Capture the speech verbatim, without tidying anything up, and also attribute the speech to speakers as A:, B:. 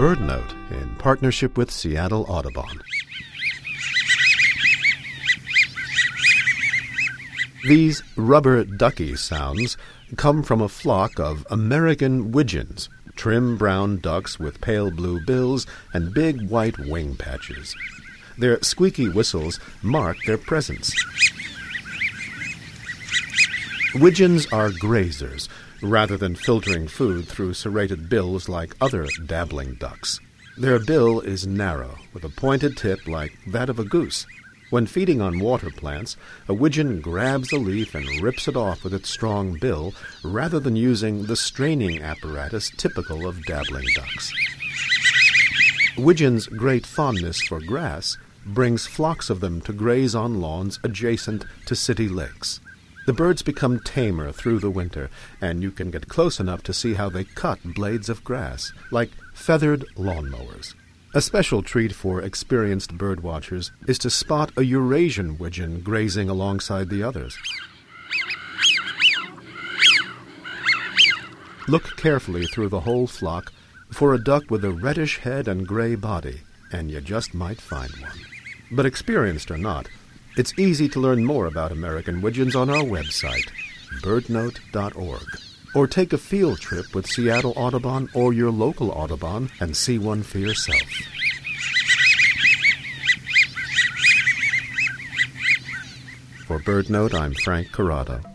A: BirdNote in partnership with Seattle Audubon. These rubber ducky sounds come from a flock of American widgeons, trim brown ducks with pale blue bills and big white wing patches. Their squeaky whistles mark their presence. Widgeons are grazers, rather than filtering food through serrated bills like other dabbling ducks. Their bill is narrow, with a pointed tip like that of a goose. When feeding on water plants, a widgeon grabs a leaf and rips it off with its strong bill, rather than using the straining apparatus typical of dabbling ducks. Widgeons' great fondness for grass brings flocks of them to graze on lawns adjacent to city lakes. The birds become tamer through the winter, and you can get close enough to see how they cut blades of grass, like feathered lawnmowers. A special treat for experienced birdwatchers is to spot a Eurasian widgeon grazing alongside the others. Look carefully through the whole flock for a duck with a reddish head and gray body, and you just might find one. But experienced or not, it's easy to learn more about American widgeons on our website, bird note dot org. Or take a field trip with Seattle Audubon or your local Audubon and see one for yourself. For BirdNote, I'm Frank Corrado.